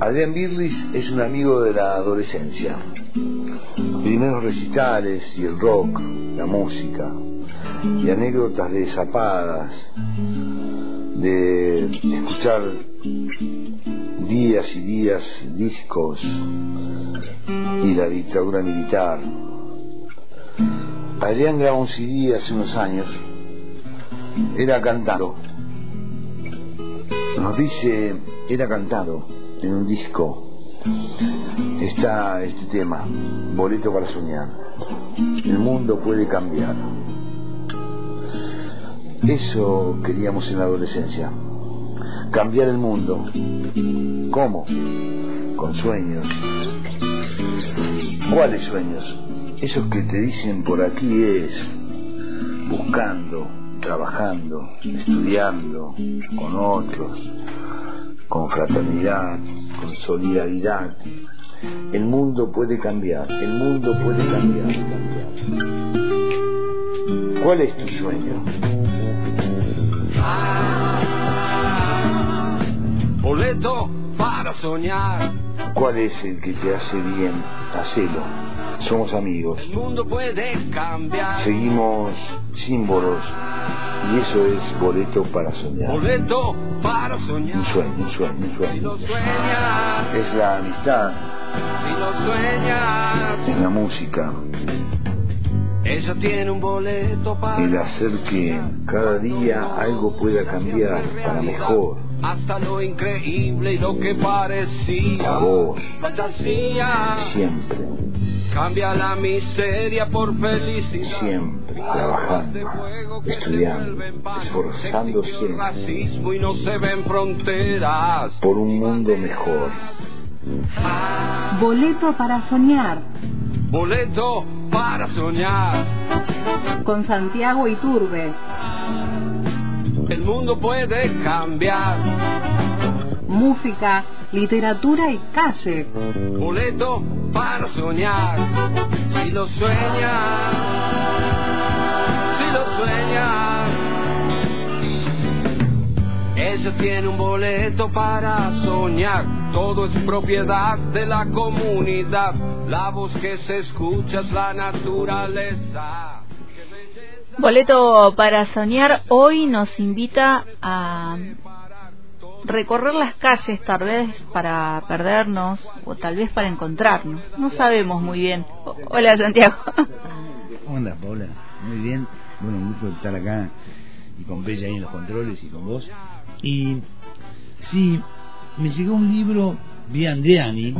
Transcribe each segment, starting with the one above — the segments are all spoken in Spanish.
Adrián Birlis es un amigo de la adolescencia. Primeros recitales y el rock, la música y anécdotas de zapadas, de escuchar días y días discos y la dictadura militar. Adrián grabó un CD hace unos años, era cantado, nos dice, era cantado en un disco. Está este tema, Boleto para soñar. El mundo puede cambiar. Eso queríamos en la adolescencia, cambiar el mundo. ¿Cómo? Con sueños. ¿Cuáles sueños? Esos que te dicen por aquí es, buscando, trabajando, estudiando, con otros, con fraternidad, con solidaridad. El mundo puede cambiar, el mundo puede cambiar. ¿Cuál es tu sueño? Boleto para soñar. ¿Cuál es el que te hace bien? Hacelo. Somos amigos. El mundo puede cambiar. Seguimos símbolos y eso es boleto para soñar. Boleto para soñar. Un sueño, un sueño, un sueño. Si lo sueñas, es la amistad. Si lo sueñas, es la música. Ella tiene un boleto para el hacer que cada día algo pueda cambiar para mejor. Hasta lo increíble y lo que parecía a vos, fantasía. Siempre. Cambia la miseria por felicidad. Siempre trabajando, estudiando, esforzándose. Racismo y no se ven fronteras. Por un mundo mejor. Boleto para soñar. Boleto para soñar. Con Santiago Iturbe. El mundo puede cambiar. Música, literatura y calle. Boleto para soñar. Si lo sueñas, si lo sueñas. Ella tiene un boleto para soñar. Todo es propiedad de la comunidad. La voz que se escucha es la naturaleza. Boleto para soñar hoy nos invita a recorrer las calles, tal vez para perdernos o tal vez para encontrarnos. No sabemos muy bien. Hola, Santiago. ¿Cómo andas, Paula? Muy bien. Bueno, un gusto estar acá y con Bella ahí en los controles y con vos. Y sí, me llegó un libro de Andreani,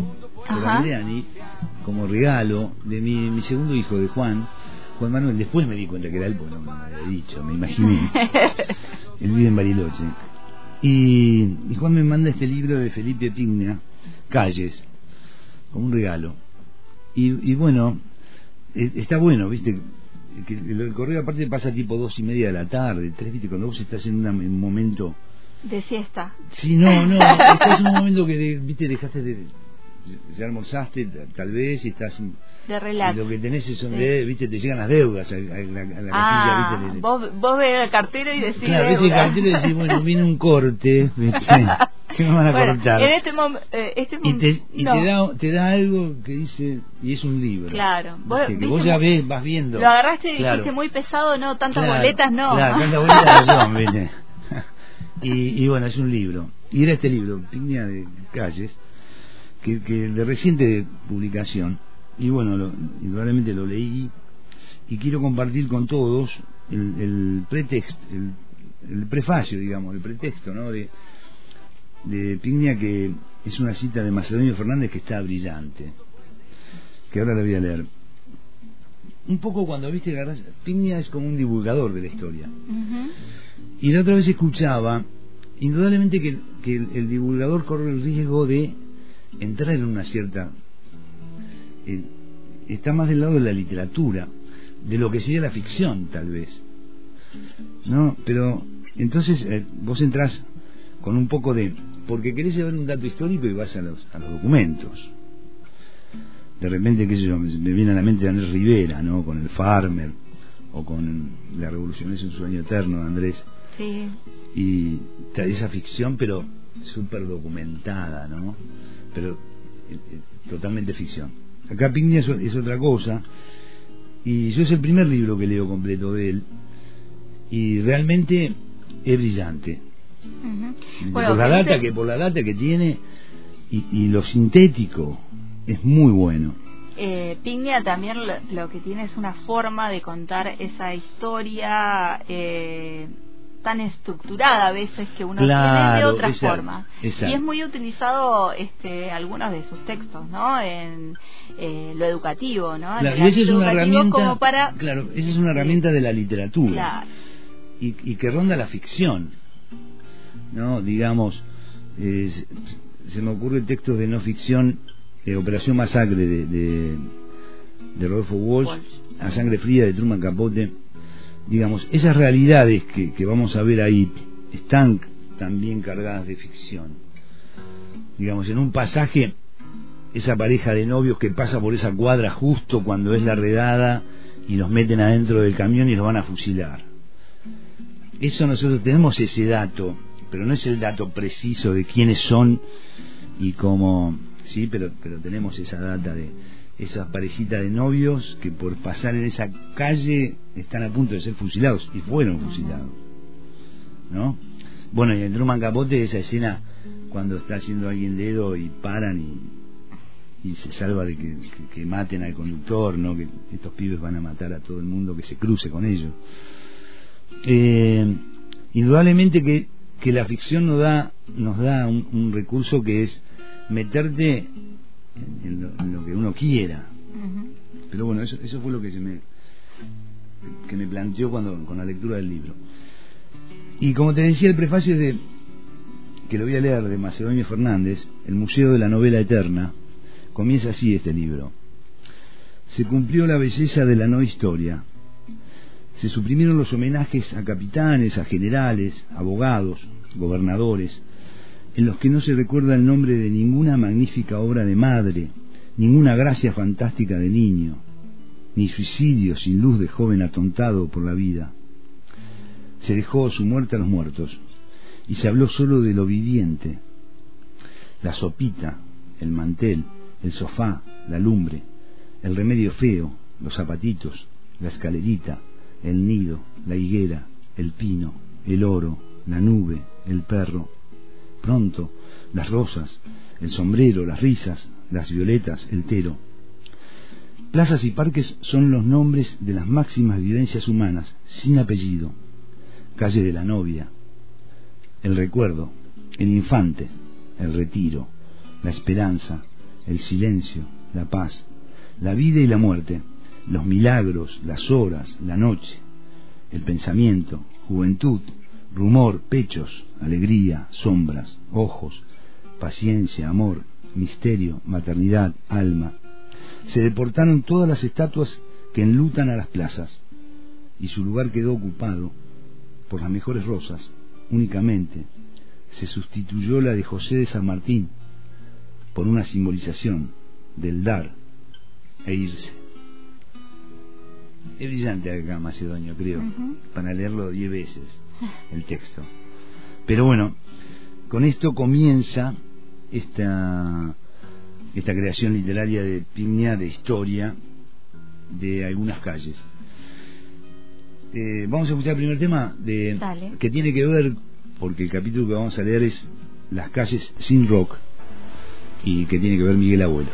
como regalo de mi segundo hijo, de Juan Manuel. Después me di cuenta que era él, porque no me había dicho, me imaginé. Él vive en Bariloche. Y Juan me manda este libro de Felipe Pigna, Calles, como un regalo. Y bueno, está bueno, viste, que el correo aparte pasa tipo 2:30 de la tarde, 3, viste, cuando vos estás en un momento de siesta. Sí, no, estás en un momento que, viste, dejaste de... Ya almorzaste, tal vez, y estás... De relax. Lo que tenés son de, viste, te llegan las deudas a la casilla, viste. Vos ves la cartera y decís... Claro, ves el cartero y decís, bueno, viene un corte, viste, ¿qué me van a cortar? En este momento... te da algo que dice, y es un libro. Claro. Que vos ya vas viendo. Lo agarraste y dijiste, muy pesado, no, tantas boletas, no. Claro, tantas boletas no, viste. Y bueno, es un libro. Y era este libro, Pigna de Calles, que de reciente publicación. Y bueno, indudablemente lo leí y quiero compartir con todos el pretexto, el prefacio, digamos, el pretexto, ¿no? de Pigna, que es una cita de Macedonio Fernández que está brillante, que ahora la voy a leer. Un poco cuando viste Pigna es como un divulgador de la historia. Y la otra vez escuchaba, indudablemente que el divulgador corre el riesgo de entrar en una cierta... está más del lado de la literatura, de lo que sería la ficción, tal vez. ¿No? Pero entonces vos entrás con un poco de... porque querés saber un dato histórico y vas a los documentos. De repente, qué sé yo, me viene a la mente Andrés Rivera, ¿no? Con el Farmer, o con La revolución es un sueño eterno de Andrés. Sí. Y esa ficción, pero súper documentada, ¿no? Pero totalmente ficción. Acá Pignia es otra cosa, y yo es el primer libro que leo completo de él, y realmente es brillante. Bueno, por la data que tiene y lo sintético es muy bueno. Pignia también lo que tiene es una forma de contar esa historia tan estructurada a veces que uno tiene de otra forma. Exacto. Y es muy utilizado algunos de sus textos, ¿no? En lo educativo, ¿no? Claro, y esa es una herramienta, esa es una herramienta de la literatura. Claro. Y que ronda la ficción, ¿no? Digamos, se me ocurre textos de no ficción, Operación Masacre de Rodolfo Walsh, A Sangre Fría de Truman Capote. Digamos, esas realidades que vamos a ver ahí están también cargadas de ficción. Digamos, en un pasaje, esa pareja de novios que pasa por esa cuadra justo cuando es la redada y los meten adentro del camión y los van a fusilar. Eso nosotros tenemos ese dato, pero no es el dato preciso de quiénes son y cómo, sí, pero tenemos esa data de esas parejitas de novios que por pasar en esa calle están a punto de ser fusilados y fueron fusilados, ¿no? Bueno, y en Truman Capote esa escena cuando está haciendo alguien dedo y paran y se salva de que maten al conductor, ¿no? Que estos pibes van a matar a todo el mundo que se cruce con ellos. Indudablemente que la ficción nos da un recurso que es meterte en lo que uno quiera. Pero bueno, eso fue lo que me planteó con la lectura del libro. Y como te decía, el prefacio que lo voy a leer, de Macedonio Fernández, El Museo de la Novela Eterna, comienza así este libro. Se cumplió la belleza de la no historia. Se suprimieron los homenajes a capitanes, a generales, abogados, gobernadores, en los que no se recuerda el nombre de ninguna magnífica obra de madre, ninguna gracia fantástica de niño, ni suicidio sin luz de joven atontado por la vida. Se dejó su muerte a los muertos, y se habló solo de lo viviente: la sopita, el mantel, el sofá, la lumbre, el remedio feo, los zapatitos, la escalerita, el nido, la higuera, el pino, el oro, la nube, el perro. Pronto, las rosas, el sombrero, las risas, las violetas, el tero. Plazas y parques son los nombres de las máximas vivencias humanas, sin apellido. Calle de la novia, el recuerdo, el infante, el retiro, la esperanza, el silencio, la paz, la vida y la muerte, los milagros, las horas, la noche, el pensamiento, juventud, rumor, pechos, alegría, sombras, ojos, paciencia, amor, misterio, maternidad, alma. Se deportaron todas las estatuas que enlutan a las plazas, y su lugar quedó ocupado por las mejores rosas. Únicamente se sustituyó la de José de San Martín por una simbolización del dar e irse. Es brillante acá, Macedonio, creo, para leerlo 10 veces el texto. Pero bueno, con esto comienza esta creación literaria de Pignia, de historia de algunas calles. Vamos a escuchar el primer tema que tiene que ver, porque el capítulo que vamos a leer es Las calles sin rock, y que tiene que ver Miguel Abuelo.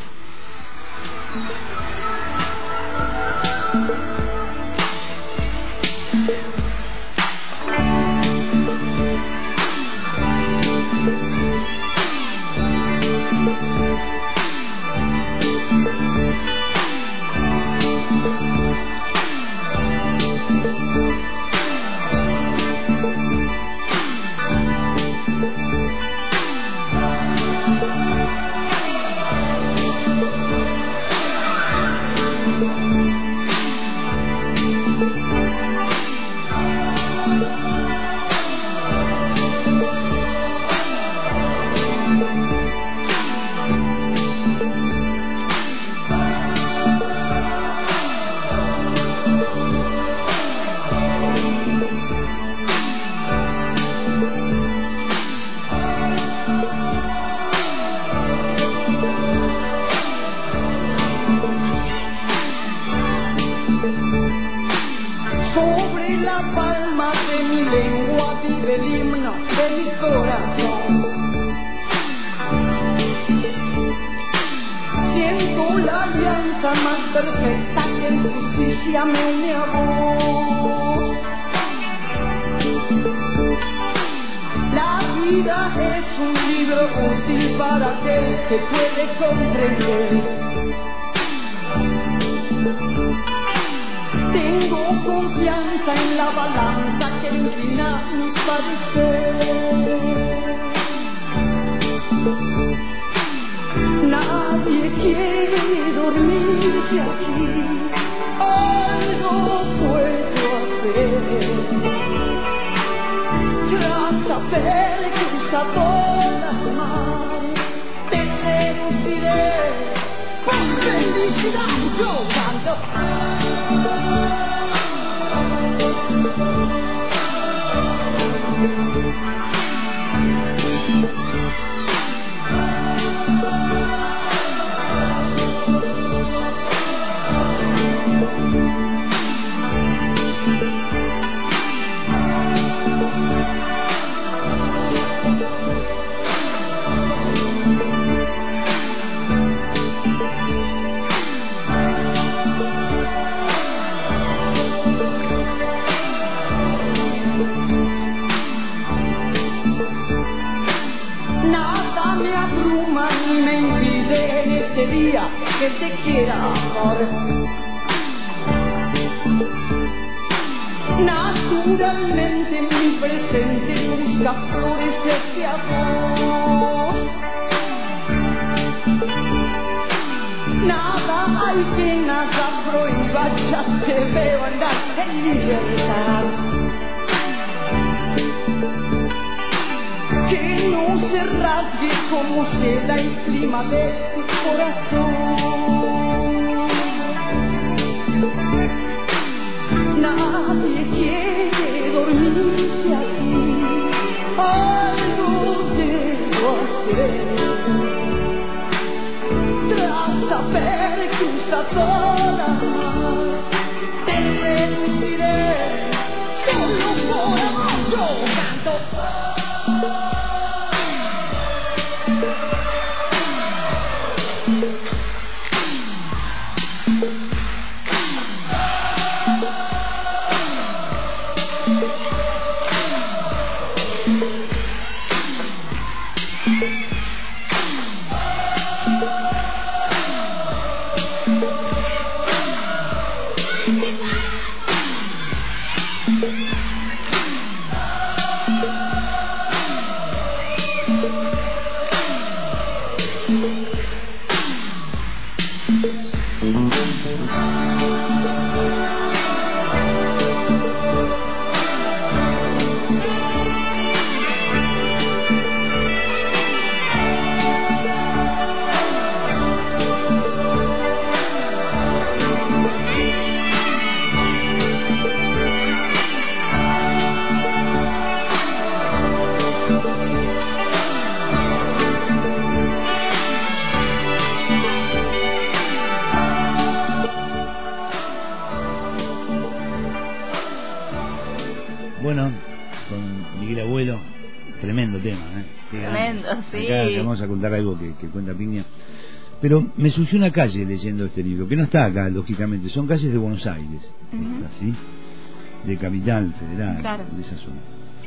En la palma de mi lengua vive el himno de mi corazón. Siento la alianza más perfecta que en justicia me une a vos. La vida es un libro útil para aquel que puede comprender. Tengo confianza en la balanza que inclina mi parecer. Nadie quiere dormirse aquí, algo puedo hacer. Tras haber cruzado las mares, te seduciré, por felicidad yo canto. Que te quiera amar. Naturalmente mi presente busca florecerse a vos. Nada hay que nada prohíba, ya te veo andar en libertad. Que no se rasgue como seda el clima de tu corazón. Nadie quiere dormirse aquí, algo debo hacer. Tras haber cruzado la mar, te seduciré, solo por amor yo canto. Bueno, con Miguel Abuelo, tremendo tema, ¿eh? Tremendo, sí. Acá te vamos a contar algo que cuenta Piña. Pero me surgió una calle leyendo este libro, que no está acá, lógicamente, son calles de Buenos Aires, ¿sí? De Capital Federal, claro, de esa zona.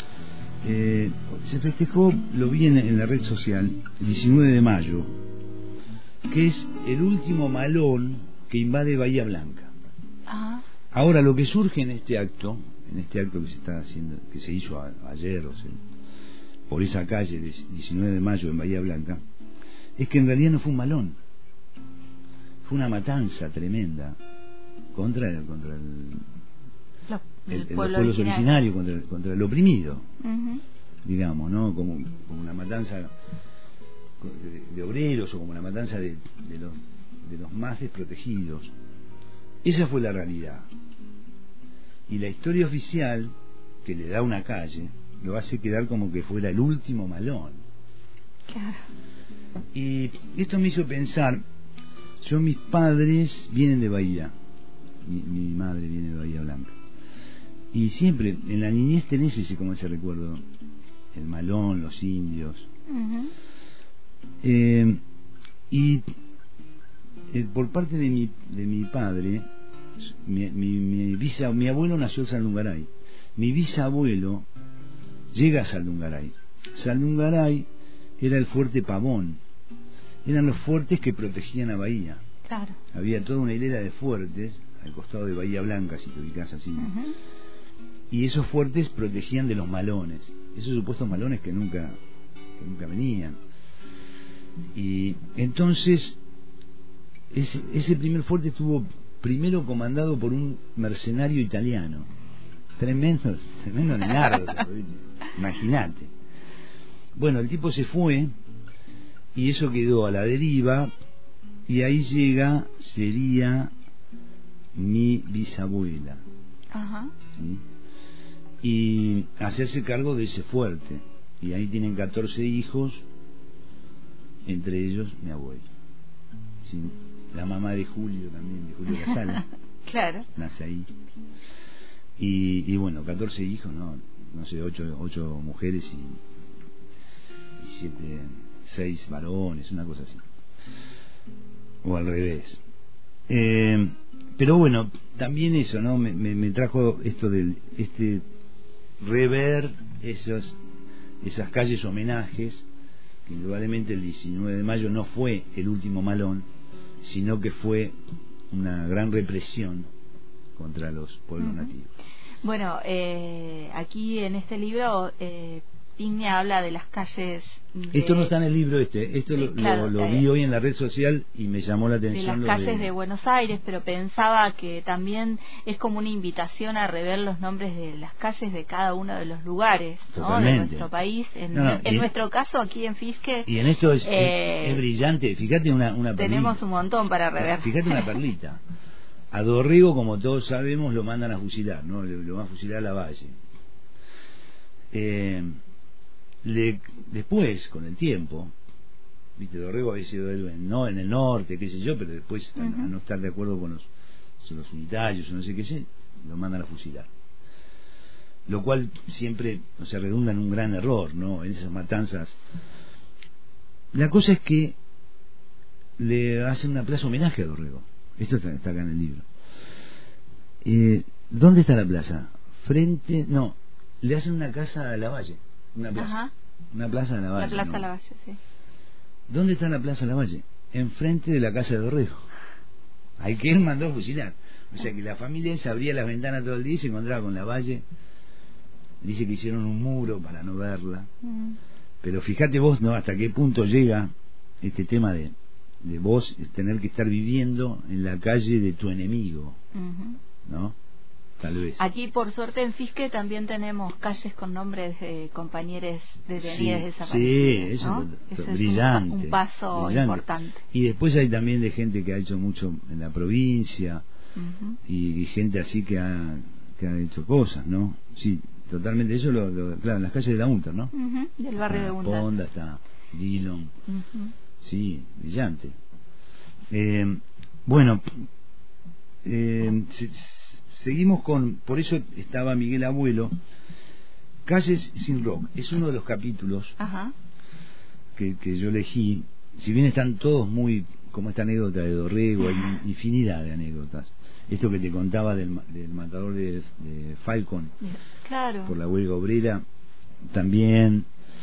Se festejó, lo vi en la red social, el 19 de mayo, que es el último malón que invade Bahía Blanca. Ajá. Ahora, lo que surge en este acto que se está haciendo, que se hizo ayer, por esa calle de 19 de mayo en Bahía Blanca, es que en realidad no fue un malón, fue una matanza tremenda contra los pueblos originarios, contra el oprimido, digamos, ¿no? Como una matanza de obreros, o como una matanza de los más desprotegidos. Esa fue la realidad. Y la historia oficial que le da una calle lo hace quedar como que fuera el último malón. Claro. Y esto me hizo pensar, mis padres vienen de Bahía, mi madre viene de Bahía Blanca, Y siempre, en la niñez tenés como ese recuerdo, el malón, los indios. Por parte de mi padre, mi abuelo nació en Saldungaray. Mi bisabuelo llega a Saldungaray. Saldungaray era el fuerte Pavón. Eran los fuertes que protegían a Bahía. Claro. Había toda una hilera de fuertes al costado de Bahía Blanca, si te ubicás así. Y esos fuertes protegían de los malones, esos supuestos malones que nunca venían. Y entonces ese primer fuerte estuvo primero comandado por un mercenario italiano, tremendo nardo, imagínate. Bueno, el tipo se fue y eso quedó a la deriva, y ahí sería mi bisabuela. ¿Sí? Y hacerse cargo de ese fuerte, y ahí tienen 14 hijos, entre ellos mi abuelo. ¿Sí? La mamá de Julio también, de Julio Casala. Claro. Nace ahí. Y bueno, 14 hijos, no sé, 8 mujeres y 6 varones, una cosa así. O al revés. Pero bueno, también eso, ¿no? Me trajo esto del rever esas calles homenajes, que indudablemente el 19 de mayo no fue el último malón, sino que fue una gran represión contra los pueblos nativos. Bueno, aquí en este libro Pignia habla de las calles esto no está en el libro esto lo vi hoy en la red social y me llamó la atención de las calles de Buenos Aires, pero pensaba que también es como una invitación a rever los nombres de las calles de cada uno de los lugares, ¿no? De nuestro país, en nuestro caso aquí en Fisque, y en esto es brillante. Fíjate una perlita, tenemos un montón para rever. Fíjate una perlita. A Dorrego, como todos sabemos, lo mandan a fusilar, ¿no? Lo van a fusilar a Lavalle. Después, con el tiempo, viste, Dorrego había sido en el norte, qué sé yo, pero después, a no estar de acuerdo con los unitarios o no sé qué sé, lo mandan a fusilar. Lo cual siempre, redunda en un gran error, ¿no? En esas matanzas. La cosa es que le hacen una plaza homenaje a Dorrego. Esto está acá en el libro. ¿Dónde está la plaza? Le hacen una casa a Lavalle. Una plaza. Una plaza de Lavalle. La plaza Lavalle, sí. ¿Dónde está la plaza Lavalle? Enfrente de la casa de Dorrego, al que él mandó a fusilar. O sea que la familia esa abría las ventanas todo el día y se encontraba con Lavalle. Dice que hicieron un muro para no verla. Pero fíjate vos, ¿no? Hasta qué punto llega este tema de vos tener que estar viviendo en la calle de tu enemigo, ¿no? Tal vez. Aquí, por suerte, en Fisque también tenemos calles con nombres de compañeros detenidos desaparecidos. Sí, eso, ¿no? es brillante. Un paso importante. Y después hay también de gente que ha hecho mucho en la provincia, y gente así que ha hecho cosas, ¿no? Sí, totalmente. Eso, claro, en las calles de la UNTER, ¿no? Del barrio de UNTER. Ponda, está Dillon. Sí, brillante. Bueno, seguimos por eso estaba Miguel Abuelo. Calles sin rock es uno de los capítulos que yo elegí. Si bien están todos muy, como esta anécdota de Dorrego, hay infinidad de anécdotas. Esto que te contaba del matador de Falcón, claro, por la huelga obrera, también.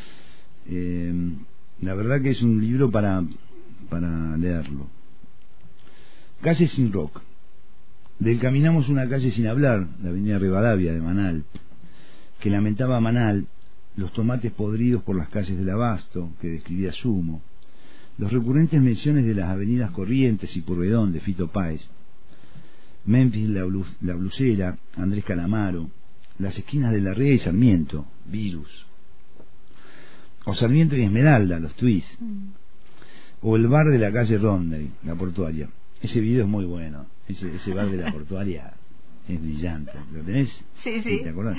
La verdad que es un libro para leerlo. Calles sin rock. Del Caminamos una calle sin hablar, la avenida Rivadavia de Manal, que lamentaba a Manal, los tomates podridos por las calles del Abasto, que describía Sumo, los recurrentes menciones de las avenidas Corrientes y Purredón de Fito Páez, Memphis la Blusera, Andrés Calamaro, las esquinas de Larrea y Sarmiento, Virus, o Sarmiento y Esmeralda, los Twists, o el bar de la calle Ronday, la Portuaria. Ese video es muy bueno. Ese bar de la Portuaria es brillante. ¿Lo tenés? Sí. ¿Te acordás?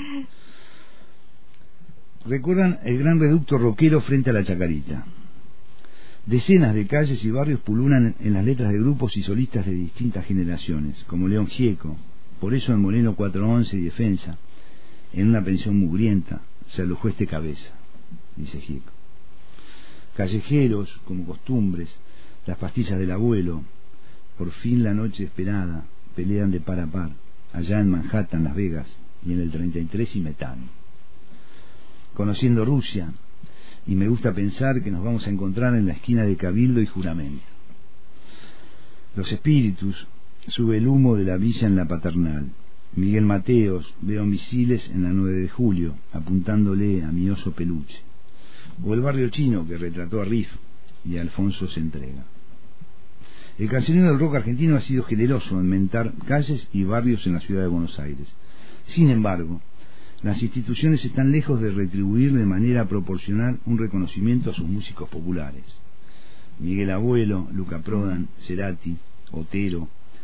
Recuerdan el gran reducto roquero frente a la Chacarita. Decenas de calles y barrios pululan en las letras de grupos y solistas de distintas generaciones, como León Gieco, Por eso en Moreno 411 y Defensa, en una pensión mugrienta se alojó este cabeza, dice Gieco. Callejeros, como costumbres, las pastillas del abuelo, por fin la noche esperada, pelean de par a par, allá en Manhattan, Las Vegas, y en el 33 y Metán. Conociendo Rusia, y me gusta pensar que nos vamos a encontrar en la esquina de Cabildo y Juramento. Los espíritus, sube el humo de la villa en la Paternal. Miguel Mateos, veo misiles en la 9 de julio, apuntándole a mi oso peluche. O el barrio chino que retrató a Riff y a Alfonso se entrega. El cancionero del rock argentino ha sido generoso en mentar calles y barrios en la ciudad de Buenos Aires. Sin embargo, las instituciones están lejos de retribuir de manera proporcional un reconocimiento a sus músicos populares. Miguel Abuelo, Luca Prodan, Cerati, Otero,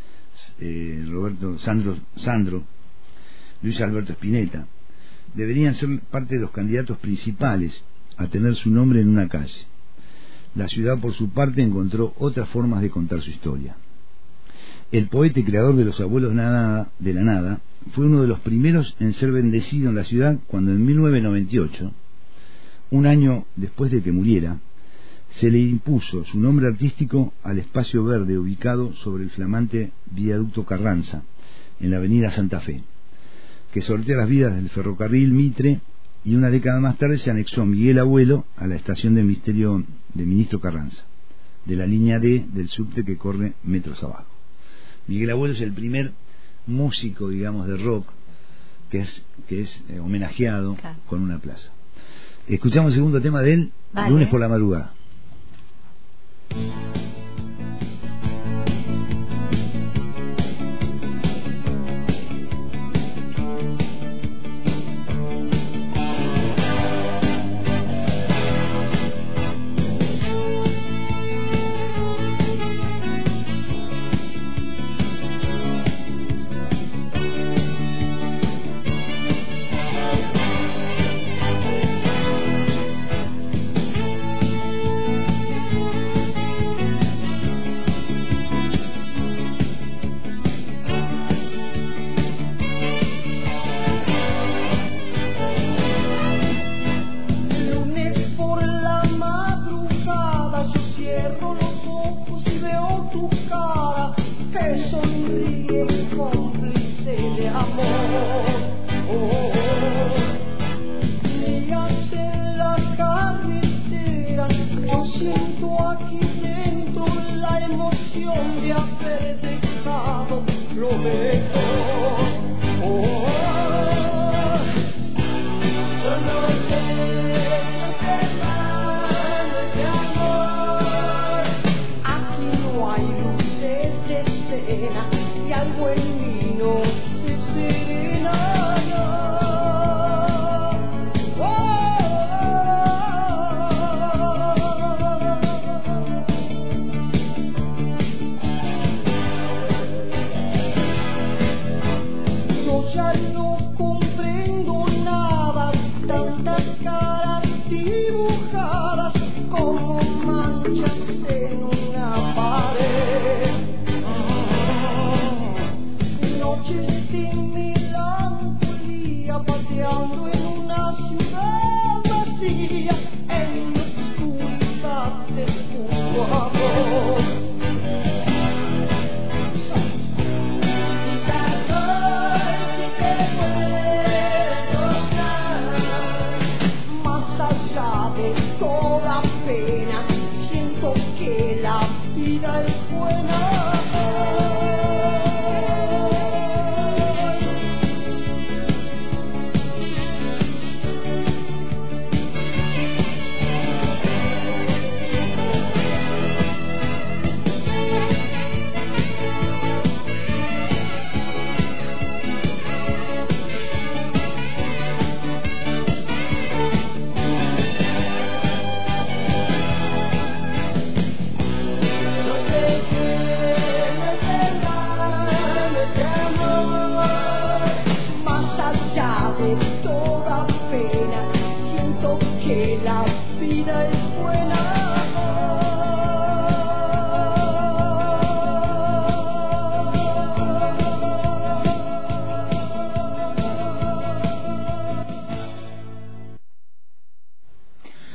Sandro, Luis Alberto Spinetta deberían ser parte de los candidatos principales a tener su nombre en una calle. La ciudad, por su parte, encontró otras formas de contar su historia. El poeta y creador de Los Abuelos de la Nada fue uno de los primeros en ser bendecido en la ciudad cuando en 1998, un año después de que muriera, se le impuso su nombre artístico al espacio verde ubicado sobre el flamante viaducto Carranza, en la avenida Santa Fe, que sortea las vías del ferrocarril Mitre, y una década más tarde se anexó Miguel Abuelo a la estación de Ministro Carranza, de la línea D del subte que corre metros abajo. Miguel Abuelo es el primer músico, digamos, de rock que es homenajeado, claro, con una plaza. Escuchamos el segundo tema de él, vale. Lunes por la madrugada.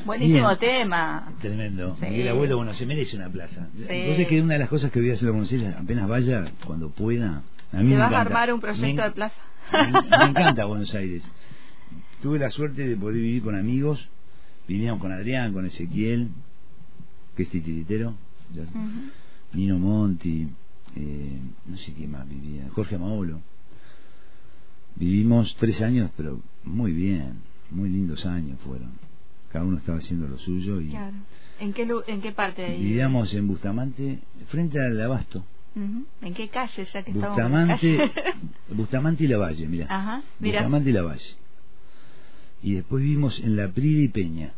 Buenísimo Bien. tema. Tremendo. Sí. Miguel Abuelo, bueno, se merece una plaza. Sí. Entonces que una de las cosas que voy a hacer a Buenos Aires, apenas vaya, cuando pueda. A mí ¿Te me vas a encanta. armar un proyecto de plaza? Me encanta Buenos Aires. Tuve la suerte de poder vivir con amigos. Vivíamos con Adrián, con Ezequiel, que es titiritero, Nino Monti, no sé quién más vivía, Jorge Amaolo. Vivimos 3 años, pero muy bien, muy lindos años fueron. Cada uno estaba haciendo lo suyo y Claro. ¿En qué parte de ahí? vivíamos en Bustamante, frente al Abasto. ¿En qué calle, ya que estamos en la calle? Bustamante y Lavalle, mira. Ajá, mira. Bustamante y Lavalle. Y después vivimos en La Prida y Peña.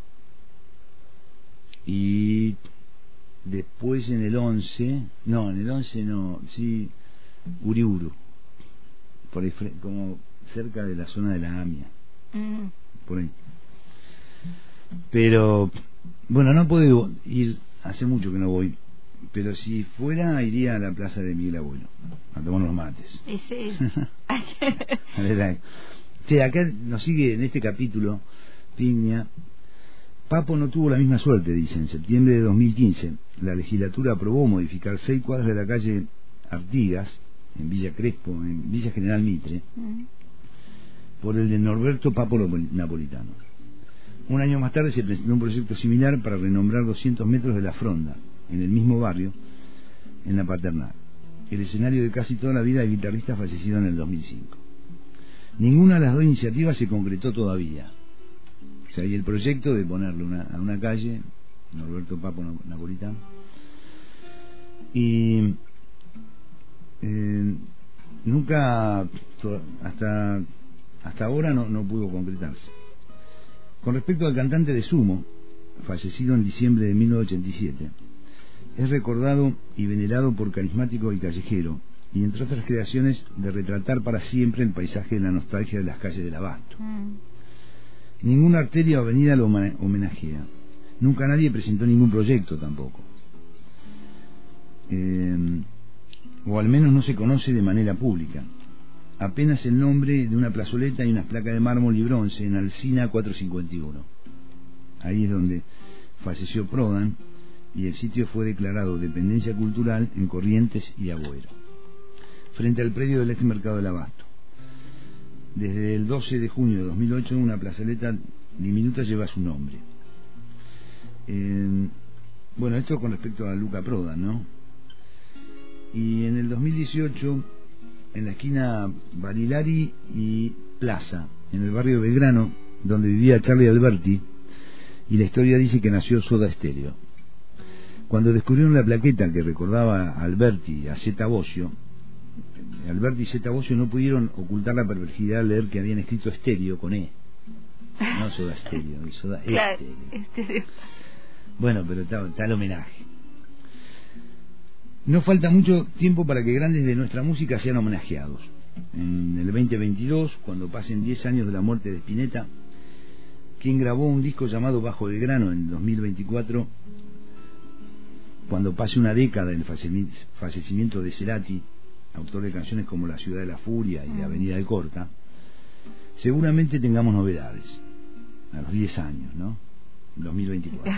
Y después en el 11, sí, Uriuru, por ahí, como cerca de la zona de la AMIA, por ahí. Pero, bueno, no puedo ir, hace mucho que no voy, pero si fuera iría a la plaza de Miguel Abuelo, a tomar unos mates. Y sí. A ver, che, acá nos sigue en este capítulo, Piña. Papo no tuvo la misma suerte, dice. En septiembre de 2015, la legislatura aprobó modificar 6 cuadras de la calle Artigas, en Villa Crespo, en Villa General Mitre, por el de Norberto Papo Napolitano. Un año más tarde se presentó un proyecto similar para renombrar 200 metros de la Fronda, en el mismo barrio, en la Paternal, el escenario de casi toda la vida del guitarrista fallecido en el 2005. Ninguna de las dos iniciativas se concretó todavía. O sea, y el proyecto de ponerle a una calle, Norberto Papo Napolitano, y nunca, hasta ahora no pudo concretarse. Con respecto al cantante de Sumo, fallecido en diciembre de 1987, es recordado y venerado por carismático y callejero, y entre otras creaciones de retratar para siempre el paisaje de la nostalgia de las calles del Abasto. Ninguna arteria o avenida lo homenajea. Nunca nadie presentó ningún proyecto tampoco. O al menos no se conoce de manera pública. Apenas el nombre de una plazoleta y unas placas de mármol y bronce en Alsina 451. Ahí es donde falleció Prodan y el sitio fue declarado dependencia cultural en Corrientes y Agüero, frente al predio del ex mercado del Abasto. Desde el 12 de junio de 2008 una plazoleta diminuta lleva su nombre. Bueno, esto con respecto a Luca Prodan, ¿no? Y en el 2018, en la esquina Barilari y Plaza, en el barrio de Belgrano, donde vivía Charlie Alberti, y la historia dice que nació Soda Stereo. Cuando descubrieron la plaqueta que recordaba a Alberti, a Zeta Bosio, Alberti y Zeta Bosio no pudieron ocultar la perversidad al leer que habían escrito estéreo con E. No Soda Stereo, Soda Claro, Estéreo. Bueno, pero está el homenaje. No falta mucho tiempo para que grandes de nuestra música sean homenajeados. En el 2022, cuando pasen 10 años de la muerte de Spinetta, quien grabó un disco llamado Bajo Belgrano en 2024, cuando pase una década del fallecimiento de Cerati, autor de canciones como La Ciudad de la Furia y Avenida de Corta, seguramente tengamos novedades a los 10 años, ¿no? 2024.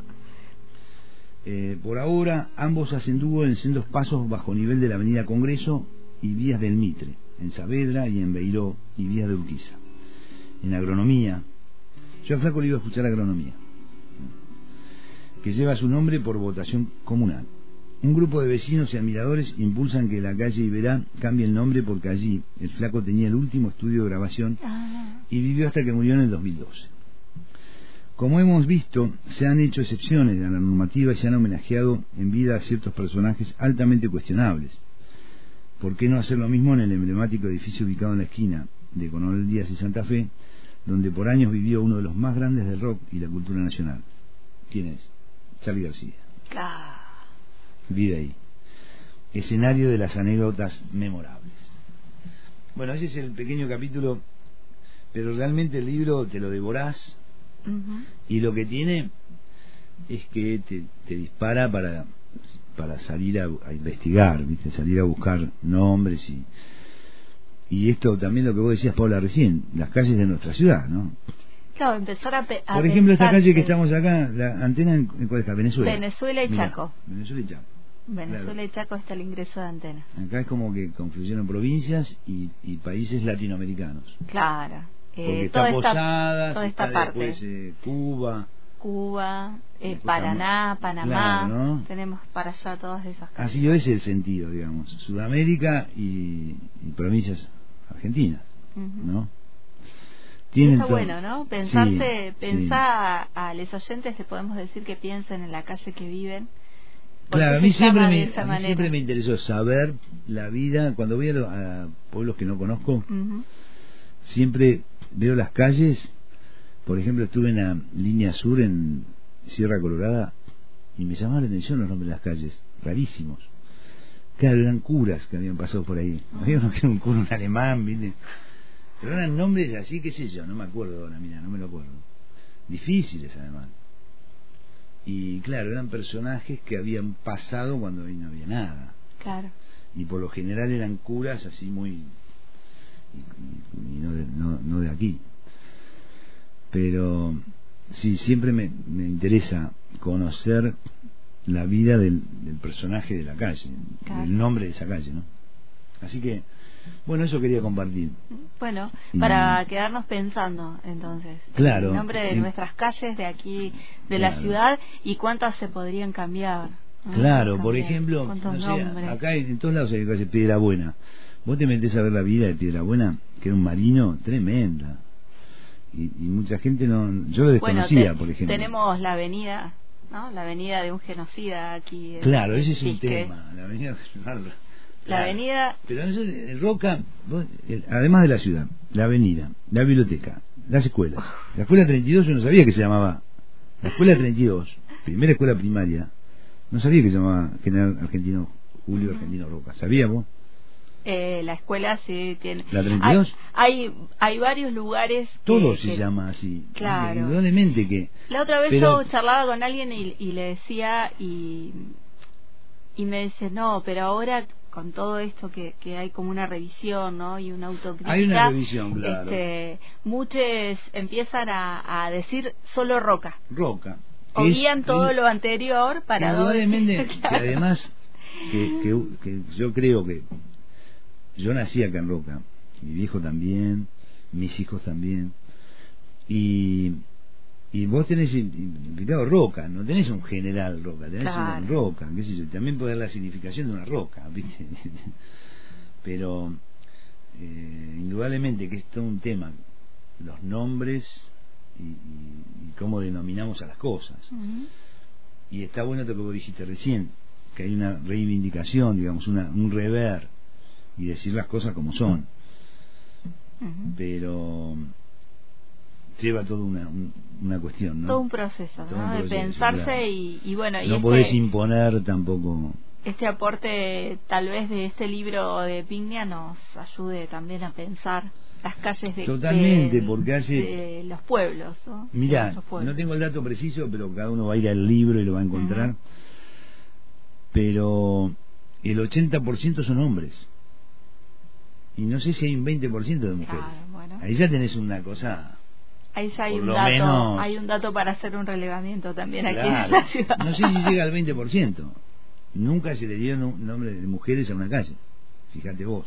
Por ahora, ambos hacen dúo en sendos pasos bajo nivel de la Avenida Congreso y vías del Mitre, en Saavedra y en Beiró y vías de Urquiza. En agronomía, yo a Flaco le iba a escuchar agronomía, que lleva su nombre por votación comunal. Un grupo de vecinos y admiradores impulsan que la calle Iberá cambie el nombre porque allí el Flaco tenía el último estudio de grabación y vivió hasta que murió en el 2012. Como hemos visto, se han hecho excepciones a la normativa y se han homenajeado en vida a ciertos personajes altamente cuestionables. ¿Por qué no hacer lo mismo en el emblemático edificio ubicado en la esquina de Coronel Díaz y Santa Fe, donde por años vivió uno de los más grandes del rock y la cultura nacional? ¿Quién es? Charly García. Vive ahí. Escenario de las anécdotas memorables. Bueno, ese es el pequeño capítulo, pero realmente el libro te lo devorás. Y lo que tiene es que te dispara para salir a investigar, ¿viste? Salir a buscar nombres y esto también lo que vos decías, Paula, recién, las calles de nuestra ciudad, ¿no? Claro, empezar a por ejemplo, esta calle que pensarse. estamos acá, la antena en cuál está, Venezuela. Venezuela y Mirá, Chaco. Venezuela y Chaco. Venezuela Claro. y Chaco está el ingreso de antena. Acá es como que confluyeron provincias y países latinoamericanos. Claro. Porque toda está Posadas, toda está esta parte. después Cuba. Cuba, Después Paraná, Panamá, claro, ¿no? tenemos para allá todas esas Ha calles. sido ese el sentido, digamos, Sudamérica y provincias argentinas, Ujú. ¿no? Está to- bueno, ¿no? Sí, Pensar a los oyentes, le podemos decir que piensen en la calle que viven. ¿Por Claro, qué a mí, se llama siempre de me, esa a mí manera? siempre me interesó saber la vida. Cuando voy a pueblos que no conozco, Ujú. siempre veo las calles. Por ejemplo, estuve en la línea sur en Sierra Colorada y me llamaban la atención los nombres de las calles, rarísimos. Claro, eran curas que habían pasado por ahí. Había uno que era un cura, un alemán, ¿viste? Pero eran nombres así, qué sé yo, no me acuerdo ahora, mira, no me lo acuerdo. Difíciles además. Y claro, eran personajes que habían pasado cuando ahí no había nada. Claro. Y por lo general eran curas así muy... y no de aquí. Pero sí, siempre me interesa conocer la vida del personaje de la calle, Claro. el nombre de esa calle, ¿no? Así que, bueno, eso quería compartir. Bueno, Y- para quedarnos pensando, entonces, Claro. el nombre de nuestras calles de aquí, de la Claro. ciudad, y cuántas se podrían cambiar. ¿no? Claro, por Cambiar. ejemplo, ¿Cuántos no sé, nombres? acá en todos lados hay calle Piedra Buena. Vos te metés a ver la vida de Piedra Buena, que era un marino tremenda. Y mucha gente no... Yo lo desconocía, por ejemplo. Tenemos la avenida, ¿no? La avenida de un genocida aquí. Claro, ese es un Quisque. tema. La avenida... La avenida... Pero nosotros, en Roca, además de la ciudad, la avenida, la biblioteca, las escuelas. La escuela 32 yo no sabía que se llamaba... La escuela 32, primera escuela primaria, no sabía que se llamaba General Argentino Julio Argentino Roca. ¿Sabía vos? La escuela sí tiene... ¿La 32? Hay varios lugares... Todo que- se llama así. Claro. Indudablemente que... La otra vez Pero- yo charlaba con alguien y le decía y me dice, no, pero ahora con todo esto que hay como una revisión, ¿no? Y una autocrítica. Hay una revisión, claro. Muchos empiezan a decir solo Roca. Roca. Obvían todo lo anterior para... Indudablemente, Claro. que además, que yo creo que... Yo nací acá en Roca, mi viejo también, mis hijos también, y vos tenés implicado Roca, no tenés un general Roca, tenés Claro. una roca, qué sé yo, también puede dar la significación de una roca, ¿viste? Pero indudablemente que es todo un tema, los nombres y cómo denominamos a las cosas. Ujú. Y está bueno lo que vos dijiste recién, que hay una reivindicación, digamos, un rever y decir las cosas como son. Ujú. Pero lleva toda una cuestión, ¿no? Todo un proceso, Todo ¿no? un De proceso, pensarse claro. y bueno, y No podés imponer tampoco. este aporte tal vez de este libro de Pignia nos ayude también a pensar las calles Totalmente, porque hace... de los pueblos, ¿no? De Mirá, nuestros pueblos. no tengo el dato preciso, pero cada uno va a ir al libro y lo va a encontrar. Ujú. Pero el 80% son hombres. Y no sé si hay un 20% de mujeres. Claro, bueno. Ahí ya tenés una cosa... Ahí ya hay por un lo dato, menos- hay un dato para hacer un relevamiento también aquí Claro. en la ciudad. No sé si llega al 20%. Nunca se le dio nombre de mujeres a una calle. Fíjate vos.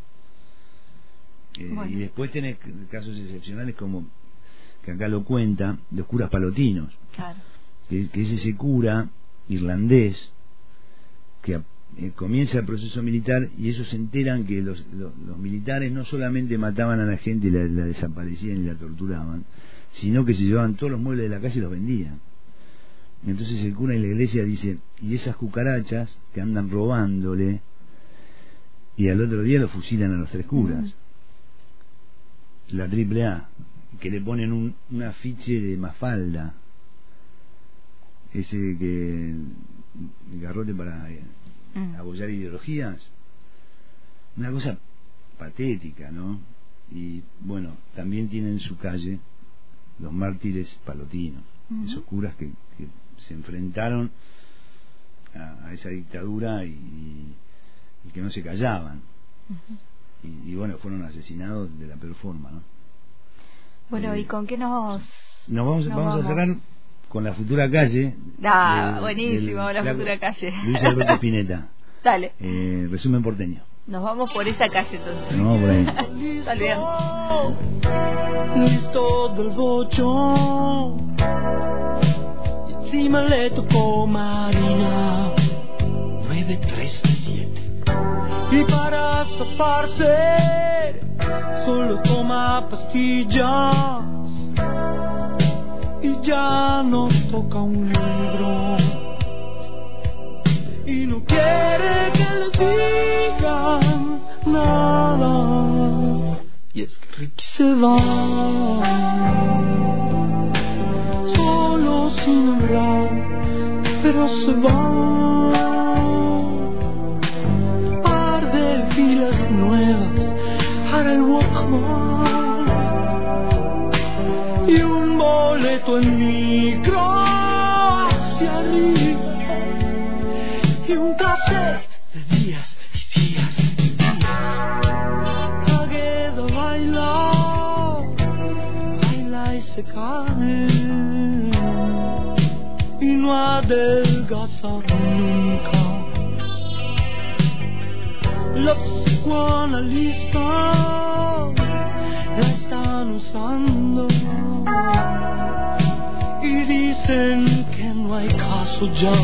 Bueno. Y después tenés casos excepcionales como que acá lo cuenta, los curas palotinos, Claro. que es ese cura irlandés que comienza el proceso militar y ellos se enteran que los militares no solamente mataban a la gente y la desaparecían y la torturaban, sino que se llevaban todos los muebles de la casa y los vendían. Entonces el cura en la iglesia dice, y esas cucarachas que andan robándole, y al otro día lo fusilan a los 3 curas. La AAA, que le ponen un afiche de Mafalda, ese que el garrote para apoyar ideologías, una cosa patética, ¿no? Y bueno, también tienen en su calle los mártires palotinos, esos curas que se enfrentaron a esa dictadura y que no se callaban. Y bueno, fueron asesinados de la peor forma, ¿no? Bueno, ¿y con qué nos vamos a cerrar con La Futura Calle. Buenísimo, La Futura Calle. Luis Alberto Spinetta. Dale. Resumen porteño. Nos vamos por esa calle entonces. No, por ahí. Está bien. Listo del bochón y encima le tocó Marina 937 y para zafarse solo toma pastillas y ya no toca un libro y no quiere que le digan nada. Y es que Ricky se va solo sin hablar, pero se va. Par de filas nuevas para el Walkman y un boleto en micro hacia arriba y un cassette de días y días y días. Agueda baila y se cae y no adelgaza nunca. La psicoanalista la están usando y dicen que no hay caso ya.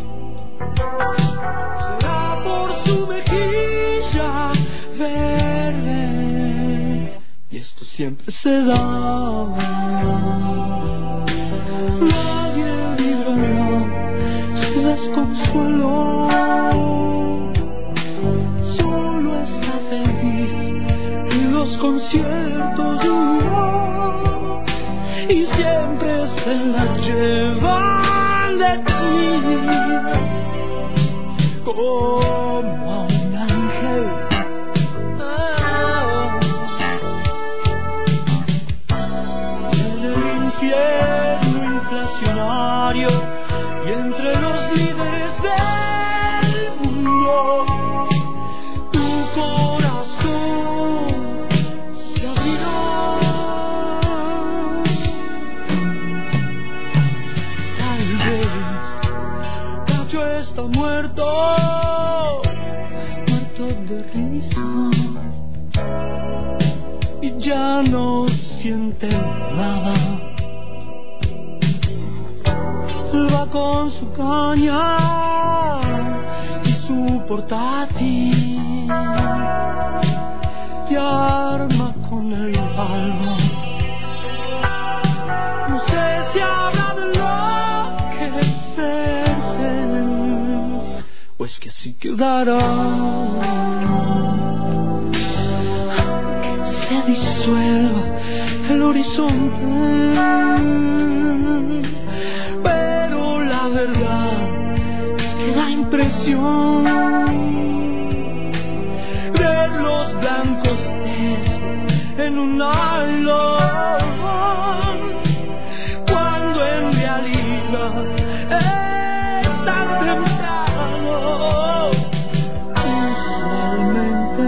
Será por su mejilla verde y esto siempre se da. Nadie vibrará su desconsuelo, solo está feliz en los conciertos y siempre se la llevan detenida como a un ángel. En el infierno inflacionario y entre los líderes del mundo, tu corazón se abrirá. Tal vez Cacho está muerto de risa y ya no siente nada. Va con su caña y su portátil y arma con el alma. No sé si habrá de enloquecerse o es que así quedará. Aunque se disuelva el horizonte, pero la verdad es que da impresión ver los blancos esos en un nylon, cuando en realidad es tan temprano. Usualmente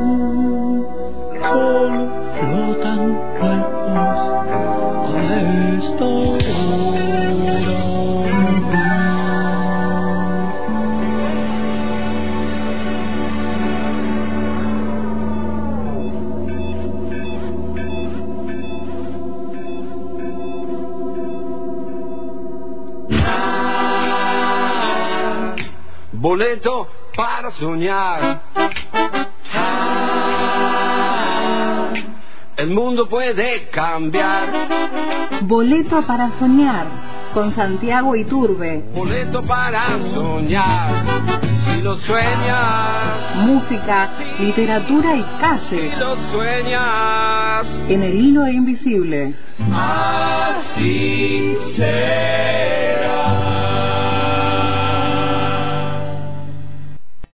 solo flotan cuerpos a esta hora. Boleto para soñar. El mundo puede cambiar. Boleto para soñar, con Santiago Iturbe. Boleto para soñar. Si lo sueñas. Música, literatura y Si calle. lo sueñas. En el hilo invisible. Así será.